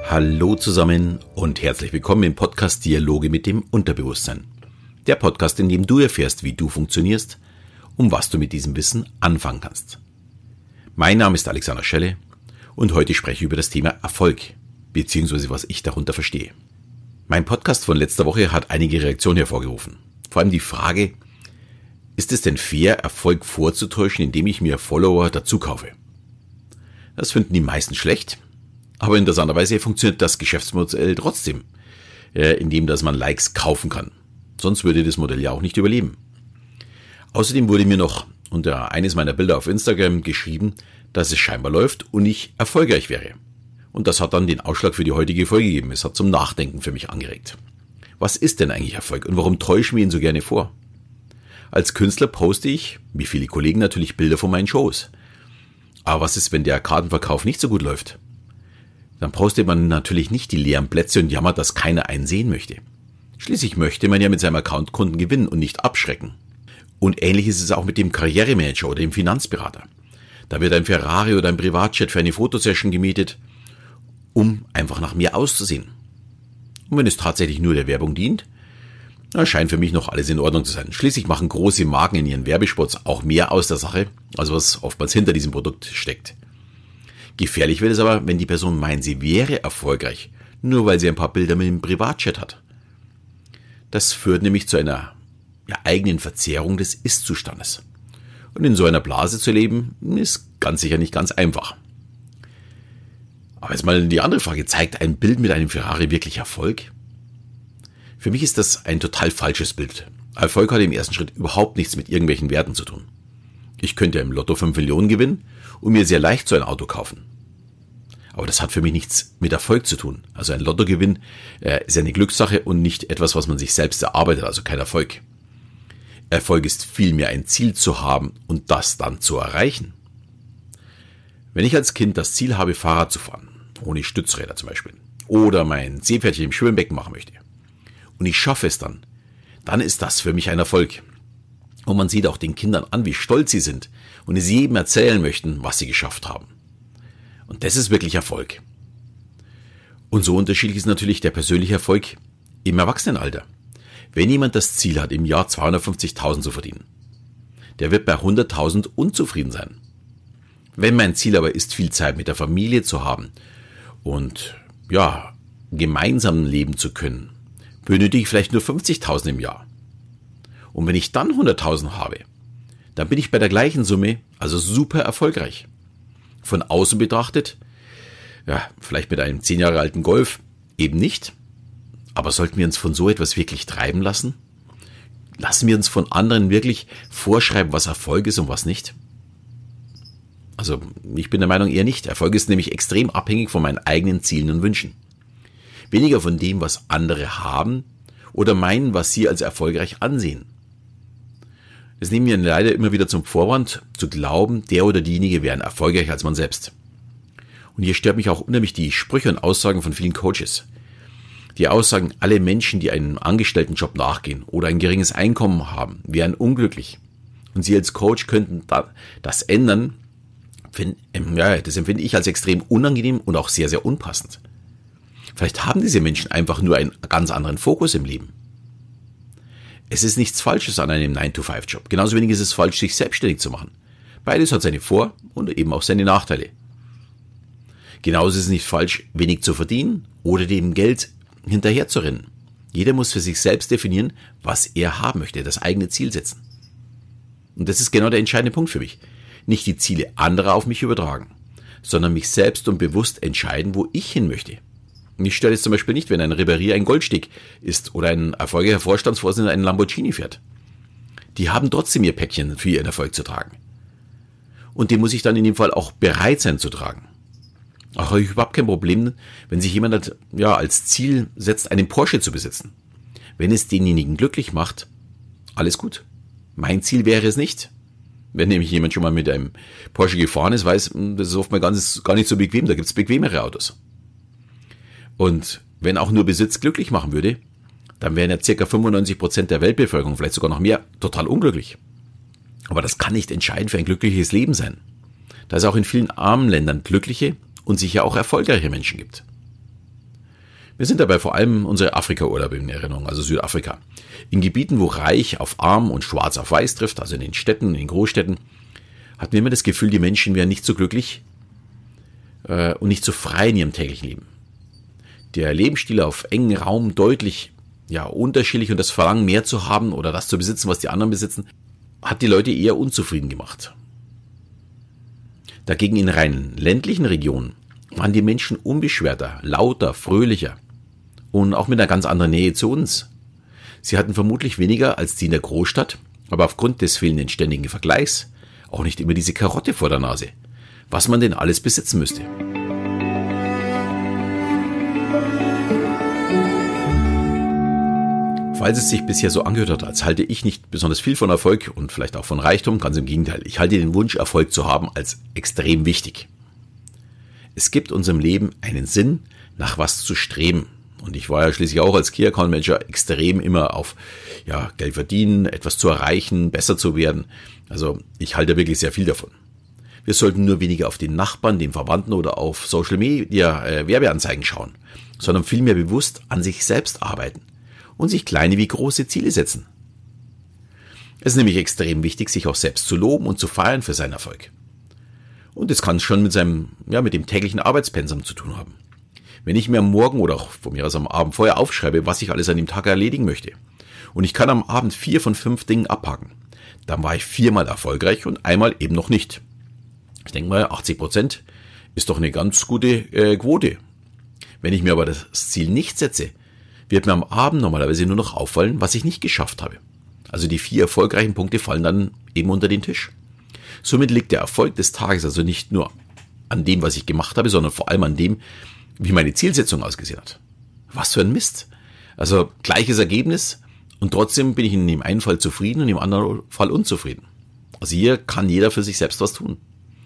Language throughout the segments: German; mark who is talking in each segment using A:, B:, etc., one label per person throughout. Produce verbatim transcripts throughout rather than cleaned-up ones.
A: Hallo zusammen und herzlich willkommen im Podcast Dialoge mit dem Unterbewusstsein. Der Podcast, in dem du erfährst, wie du funktionierst und was du mit diesem Wissen anfangen kannst. Mein Name ist Alexander Schelle und heute spreche ich über das Thema Erfolg, beziehungsweise was ich darunter verstehe. Mein Podcast von letzter Woche hat einige Reaktionen hervorgerufen. Vor allem die Frage, ist es denn fair, Erfolg vorzutäuschen, indem ich mir Follower dazu kaufe? Das finden die meisten schlecht. Aber interessanterweise funktioniert das Geschäftsmodell trotzdem, indem dass man Likes kaufen kann. Sonst würde das Modell ja auch nicht überleben. Außerdem wurde mir noch unter eines meiner Bilder auf Instagram geschrieben, dass es scheinbar läuft und ich erfolgreich wäre. Und das hat dann den Ausschlag für die heutige Folge gegeben. Es hat zum Nachdenken für mich angeregt. Was ist denn eigentlich Erfolg und warum täuschen wir ihn so gerne vor? Als Künstler poste ich, wie viele Kollegen natürlich, Bilder von meinen Shows. Aber was ist, wenn der Kartenverkauf nicht so gut läuft? Dann postet man natürlich nicht die leeren Plätze und jammert, dass keiner einen sehen möchte. Schließlich möchte man ja mit seinem Account Kunden gewinnen und nicht abschrecken. Und ähnlich ist es auch mit dem Karrieremanager oder dem Finanzberater. Da wird ein Ferrari oder ein Privatjet für eine Fotosession gemietet, um einfach nach mehr auszusehen. Und wenn es tatsächlich nur der Werbung dient, dann scheint für mich noch alles in Ordnung zu sein. Schließlich machen große Marken in ihren Werbespots auch mehr aus der Sache, als was oftmals hinter diesem Produkt steckt. Gefährlich wird es aber, wenn die Person meint, sie wäre erfolgreich, nur weil sie ein paar Bilder mit dem Privatjet hat. Das führt nämlich zu einer ja, eigenen Verzerrung des Ist-Zustandes. Und in so einer Blase zu leben, ist ganz sicher nicht ganz einfach. Aber jetzt mal die andere Frage, zeigt ein Bild mit einem Ferrari wirklich Erfolg? Für mich ist das ein total falsches Bild. Erfolg hat im ersten Schritt überhaupt nichts mit irgendwelchen Werten zu tun. Ich könnte im Lotto fünf Millionen gewinnen und mir sehr leicht so ein Auto kaufen. Aber das hat für mich nichts mit Erfolg zu tun. Also ein Lottogewinn äh, ist eine Glückssache und nicht etwas, was man sich selbst erarbeitet, also kein Erfolg. Erfolg ist vielmehr ein Ziel zu haben und das dann zu erreichen. Wenn ich als Kind das Ziel habe, Fahrrad zu fahren, ohne Stützräder zum Beispiel, oder mein Seepferdchen im Schwimmbecken machen möchte, und ich schaffe es dann, dann ist das für mich ein Erfolg. Und man sieht auch den Kindern an, wie stolz sie sind und es jedem erzählen möchten, was sie geschafft haben. Und das ist wirklich Erfolg. Und so unterschiedlich ist natürlich der persönliche Erfolg im Erwachsenenalter. Wenn jemand das Ziel hat, im Jahr zweihundertfünfzigtausend zu verdienen, der wird bei hunderttausend unzufrieden sein. Wenn mein Ziel aber ist, viel Zeit mit der Familie zu haben und ja, gemeinsam leben zu können, benötige ich vielleicht nur fünfzigtausend im Jahr. Und wenn ich dann hunderttausend habe, dann bin ich bei der gleichen Summe also super erfolgreich. Von außen betrachtet, ja, vielleicht mit einem zehn Jahre alten Golf, eben nicht. Aber sollten wir uns von so etwas wirklich treiben lassen? Lassen wir uns von anderen wirklich vorschreiben, was Erfolg ist und was nicht? Also ich bin der Meinung eher nicht. Erfolg ist nämlich extrem abhängig von meinen eigenen Zielen und Wünschen. Weniger von dem, was andere haben oder meinen, was sie als erfolgreich ansehen. Das nehmen wir leider immer wieder zum Vorwand, zu glauben, der oder diejenige wären erfolgreicher als man selbst. Und hier stört mich auch unheimlich die Sprüche und Aussagen von vielen Coaches. Die Aussagen, alle Menschen, die einem Angestelltenjob nachgehen oder ein geringes Einkommen haben, wären unglücklich. Und Sie als Coach könnten das ändern. Ja, das empfinde ich als extrem unangenehm und auch sehr, sehr unpassend. Vielleicht haben diese Menschen einfach nur einen ganz anderen Fokus im Leben. Es ist nichts Falsches an einem nine to five Job. Genauso wenig ist es falsch, sich selbstständig zu machen. Beides hat seine Vor- und eben auch seine Nachteile. Genauso ist es nicht falsch, wenig zu verdienen oder dem Geld hinterher zu rennen. Jeder muss für sich selbst definieren, was er haben möchte, das eigene Ziel setzen. Und das ist genau der entscheidende Punkt für mich. Nicht die Ziele anderer auf mich übertragen, sondern mich selbst und bewusst entscheiden, wo ich hin möchte. Mich stört es zum Beispiel nicht, wenn ein Ribéry ein Goldstück ist oder ein erfolgreicher Vorstandsvorsitzender einen Lamborghini fährt. Die haben trotzdem ihr Päckchen für ihren Erfolg zu tragen. Und den muss ich dann in dem Fall auch bereit sein zu tragen. Auch habe ich überhaupt kein Problem, wenn sich jemand ja, als Ziel setzt, einen Porsche zu besitzen. Wenn es denjenigen glücklich macht, alles gut. Mein Ziel wäre es nicht. Wenn nämlich jemand schon mal mit einem Porsche gefahren ist, weiß, das ist oftmals ganz, gar nicht so bequem, da gibt es bequemere Autos. Und wenn auch nur Besitz glücklich machen würde, dann wären ja ca. fünfundneunzig Prozent der Weltbevölkerung, vielleicht sogar noch mehr, total unglücklich. Aber das kann nicht entscheidend für ein glückliches Leben sein. Da es auch in vielen armen Ländern glückliche und sicher auch erfolgreiche Menschen gibt. Mir sind dabei vor allem unsere Afrika-Urlaube in Erinnerung, also Südafrika. In Gebieten, wo Reich auf Arm und Schwarz auf Weiß trifft, also in den Städten, in den Großstädten, hatten wir immer das Gefühl, die Menschen wären nicht so glücklich äh, und nicht so frei in ihrem täglichen Leben. Der Lebensstil auf engen Raum deutlich ja, unterschiedlich und das Verlangen, mehr zu haben oder das zu besitzen, was die anderen besitzen, hat die Leute eher unzufrieden gemacht. Dagegen in rein ländlichen Regionen waren die Menschen unbeschwerter, lauter, fröhlicher und auch mit einer ganz anderen Nähe zu uns. Sie hatten vermutlich weniger als die in der Großstadt, aber aufgrund des fehlenden ständigen Vergleichs auch nicht immer diese Karotte vor der Nase, was man denn alles besitzen müsste. Falls es sich bisher so angehört hat, als halte ich nicht besonders viel von Erfolg und vielleicht auch von Reichtum, ganz im Gegenteil. Ich halte den Wunsch, Erfolg zu haben, als extrem wichtig. Es gibt unserem Leben einen Sinn, nach was zu streben. Und ich war ja schließlich auch als Key Account Manager extrem immer auf ja, Geld verdienen, etwas zu erreichen, besser zu werden. Also ich halte wirklich sehr viel davon. Wir sollten nur weniger auf den Nachbarn, den Verwandten oder auf Social Media äh, Werbeanzeigen schauen, sondern vielmehr bewusst an sich selbst arbeiten und sich kleine wie große Ziele setzen. Es ist nämlich extrem wichtig, sich auch selbst zu loben und zu feiern für seinen Erfolg. Und das kann schon mit seinem, ja, mit dem täglichen Arbeitspensum zu tun haben. Wenn ich mir am Morgen oder auch von mir aus am Abend vorher aufschreibe, was ich alles an dem Tag erledigen möchte, und ich kann am Abend vier von fünf Dingen abhaken, dann war ich viermal erfolgreich und einmal eben noch nicht. Ich denke mal, achtzig Prozent ist doch eine ganz gute äh, Quote. Wenn ich mir aber das Ziel nicht setze, wird mir am Abend normalerweise nur noch auffallen, was ich nicht geschafft habe. Also die vier erfolgreichen Punkte fallen dann eben unter den Tisch. Somit liegt der Erfolg des Tages also nicht nur an dem, was ich gemacht habe, sondern vor allem an dem, wie meine Zielsetzung ausgesehen hat. Was für ein Mist. Also gleiches Ergebnis und trotzdem bin ich in dem einen Fall zufrieden und im anderen Fall unzufrieden. Also hier kann jeder für sich selbst was tun.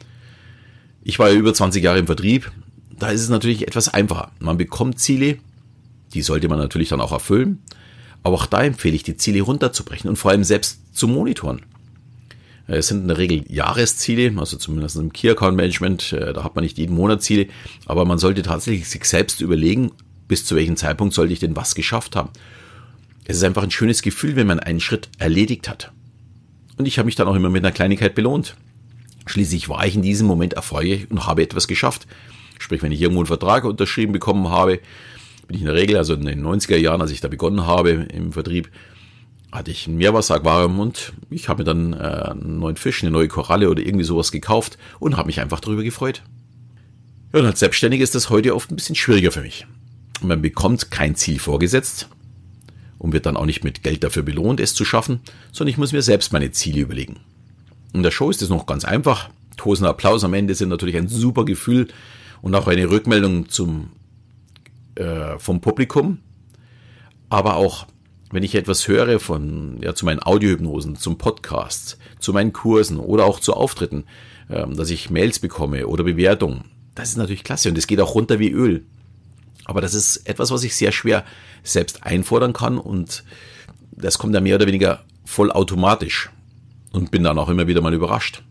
A: Ich war ja über zwanzig Jahre im Vertrieb. Da ist es natürlich etwas einfacher. Man bekommt Ziele, die sollte man natürlich dann auch erfüllen. Aber auch da empfehle ich, die Ziele runterzubrechen und vor allem selbst zu monitoren. Es sind in der Regel Jahresziele, also zumindest im Key Account Management, da hat man nicht jeden Monat Ziele, aber man sollte tatsächlich sich selbst überlegen, bis zu welchem Zeitpunkt sollte ich denn was geschafft haben. Es ist einfach ein schönes Gefühl, wenn man einen Schritt erledigt hat. Und ich habe mich dann auch immer mit einer Kleinigkeit belohnt. Schließlich war ich in diesem Moment erfolgreich und habe etwas geschafft. Sprich, wenn ich irgendwo einen Vertrag unterschrieben bekommen habe, bin ich in der Regel, also in den neunziger Jahren, als ich da begonnen habe im Vertrieb, hatte ich ein Meerwasseraquarium und ich habe mir dann äh, einen neuen Fisch, eine neue Koralle oder irgendwie sowas gekauft und habe mich einfach darüber gefreut. Ja, und als Selbstständiger ist das heute oft ein bisschen schwieriger für mich. Man bekommt kein Ziel vorgesetzt und wird dann auch nicht mit Geld dafür belohnt, es zu schaffen, sondern ich muss mir selbst meine Ziele überlegen. In der Show ist es noch ganz einfach. Tosender Applaus am Ende sind natürlich ein super Gefühl und auch eine Rückmeldung zum, äh, vom Publikum, aber auch wenn ich etwas höre von, ja, zu meinen Audiohypnosen, zum Podcast, zu meinen Kursen oder auch zu Auftritten, ähm, dass ich Mails bekomme oder Bewertungen, das ist natürlich klasse und das geht auch runter wie Öl. Aber das ist etwas, was ich sehr schwer selbst einfordern kann und das kommt dann mehr oder weniger vollautomatisch und bin dann auch immer wieder mal überrascht.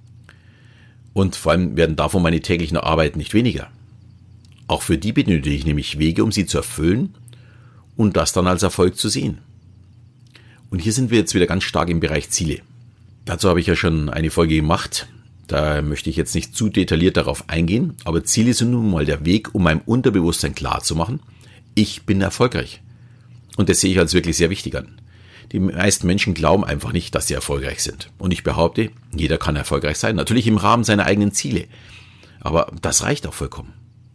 A: Und vor allem werden davon meine täglichen Arbeiten nicht weniger. Auch für die benötige ich nämlich Wege, um sie zu erfüllen und das dann als Erfolg zu sehen. Und hier sind wir jetzt wieder ganz stark im Bereich Ziele. Dazu habe ich ja schon eine Folge gemacht. Da möchte ich jetzt nicht zu detailliert darauf eingehen, aber Ziele sind nun mal der Weg, um meinem Unterbewusstsein klarzumachen, ich bin erfolgreich. Und das sehe ich als wirklich sehr wichtig an. Die meisten Menschen glauben einfach nicht, dass sie erfolgreich sind. Und ich behaupte, jeder kann erfolgreich sein. Natürlich im Rahmen seiner eigenen Ziele. Aber das reicht auch vollkommen.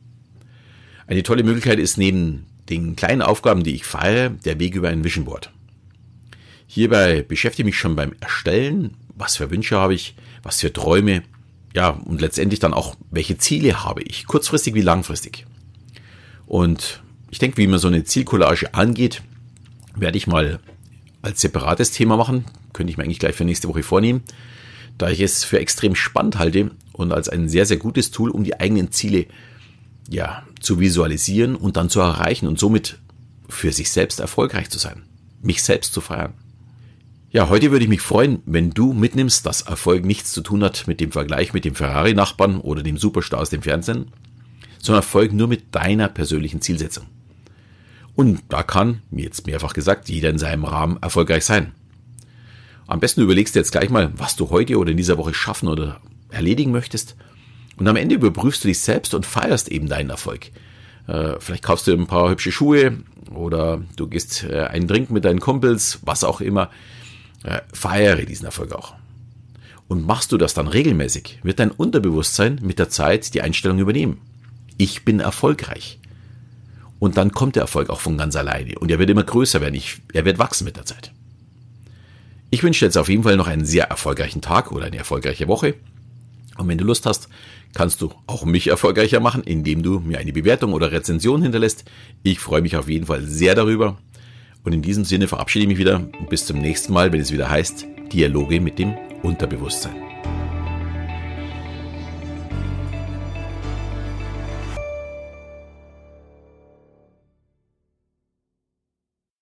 A: Eine tolle Möglichkeit ist neben den kleinen Aufgaben, die ich feiere, der Weg über ein Vision Board. Hierbei beschäftige ich mich schon beim Erstellen, was für Wünsche habe ich, was für Träume, ja, und letztendlich dann auch, welche Ziele habe ich, kurzfristig wie langfristig. Und ich denke, wie man so eine Zielcollage angeht, werde ich mal als separates Thema machen, könnte ich mir eigentlich gleich für nächste Woche vornehmen, da ich es für extrem spannend halte und als ein sehr, sehr gutes Tool, um die eigenen Ziele ja, zu visualisieren und dann zu erreichen und somit für sich selbst erfolgreich zu sein, mich selbst zu feiern. Ja, heute würde ich mich freuen, wenn du mitnimmst, dass Erfolg nichts zu tun hat mit dem Vergleich mit dem Ferrari-Nachbarn oder dem Superstar aus dem Fernsehen, sondern Erfolg nur mit deiner persönlichen Zielsetzung. Und da kann, wie jetzt mehrfach gesagt, jeder in seinem Rahmen erfolgreich sein. Am besten überlegst du jetzt gleich mal, was du heute oder in dieser Woche schaffen oder erledigen möchtest. Und am Ende überprüfst du dich selbst und feierst eben deinen Erfolg. Äh, vielleicht kaufst du ein paar hübsche Schuhe oder du gehst äh, einen trinken mit deinen Kumpels, was auch immer. Äh, feiere diesen Erfolg auch. Und machst du das dann regelmäßig, wird dein Unterbewusstsein mit der Zeit die Einstellung übernehmen. Ich bin erfolgreich. Und dann kommt der Erfolg auch von ganz alleine. Und er wird immer größer werden. Ich, er wird wachsen mit der Zeit. Ich wünsche dir jetzt auf jeden Fall noch einen sehr erfolgreichen Tag oder eine erfolgreiche Woche. Und wenn du Lust hast, kannst du auch mich erfolgreicher machen, indem du mir eine Bewertung oder Rezension hinterlässt. Ich freue mich auf jeden Fall sehr darüber. Und in diesem Sinne verabschiede ich mich wieder. Bis zum nächsten Mal, wenn es wieder heißt, Dialoge mit dem Unterbewusstsein.